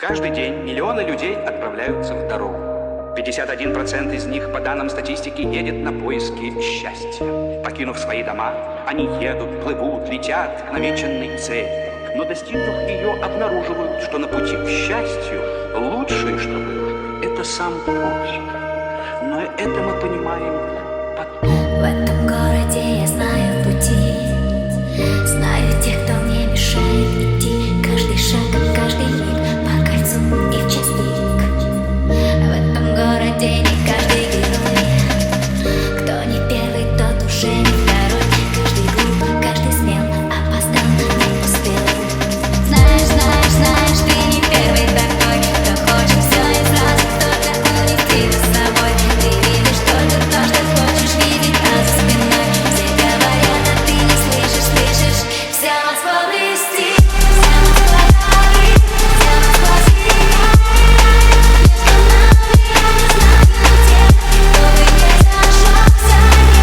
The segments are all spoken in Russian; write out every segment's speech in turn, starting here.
Каждый день миллионы людей отправляются в дорогу. 51% из них, по данным статистики, едет на поиски счастья. Покинув свои дома, они едут, плывут, летят к намеченной цели. Но достигнув ее, обнаруживают, что на пути к счастью лучшее, что было, это сам путь. Но это мы понимаем потом. В этом городе я знаю пути, знаю тех, кто мне мешает идти. Каждый шаг, каждый миг по кольцу и в час пик. В этом городе не каждый герой. Кто не первый, тот уже не второй. Каждый глуп, каждый смел, опоздал, не успел. Знаешь, знаешь, знаешь, ты не первый такой, кто хочет все и сразу только унести за собой. Ты видишь только то, что хочешь видеть, а за спиной все говорят, а ты не слышишь, слышишь. Вся Москва блестит, вся Москва горит, вся Москва сияет. Между нами я не знаю тех, кто бы не зажегся,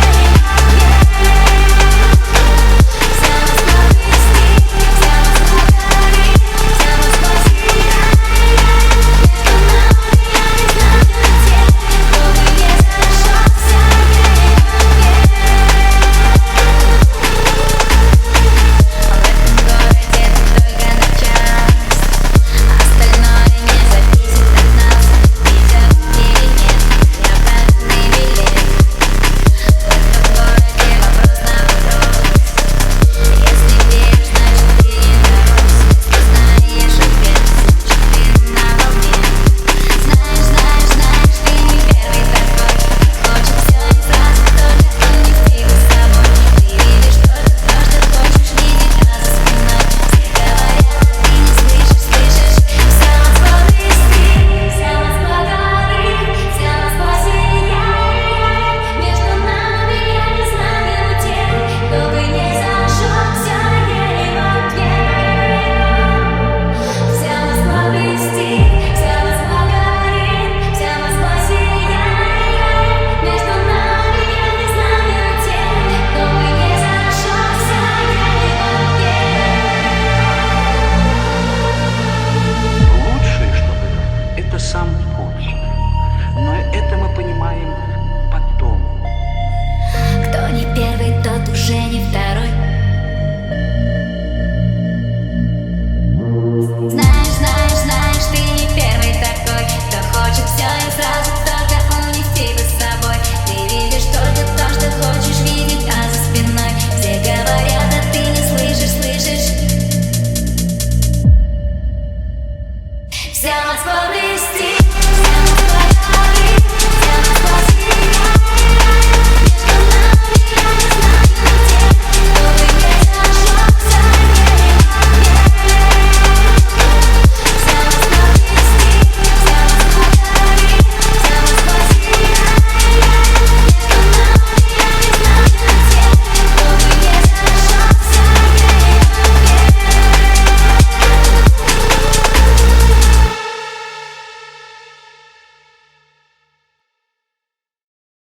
Вся Москва блестит, вся Москва горит, вся Москва сияет. Между нами я не знаю тех, кто бы не зажегся, В этом городе только на час, остальное не зависит от нас. Везет или нет, необратный билет. В этом городе вопрос на вопрос. Если веришь, значит ты не дорос. Если знаешь ответ, значит ты на волне. Знаешь, знаешь, знаешь, ты не первый такой, хочет все и сразу только унести за собой. Ты видишь только то, что хочешь видеть, а за спиной все говорят, а ты не слышишь, слышишь. Вся Москва блестит, вся Москва горит, вся Москва сияет. Между нами я не знаю тех, кто бы не зажегся ей в ответ. Вся Москва блестит, вся Москва горит, вся Москва сияет. Между нами я не знаю тех, кто бы не зажегся ей в ответ. Лучшее, что было, это сам путь. Но это мы понимаем потом. Кто не первый, тот уже не второй. Знаешь, знаешь, знаешь, ты не первый такой, кто хочет все и сразу только унести за собой. Ты видишь только то, что хочешь видеть, а за спиной все говорят, а ты не слышишь, слышишь. Вся Москва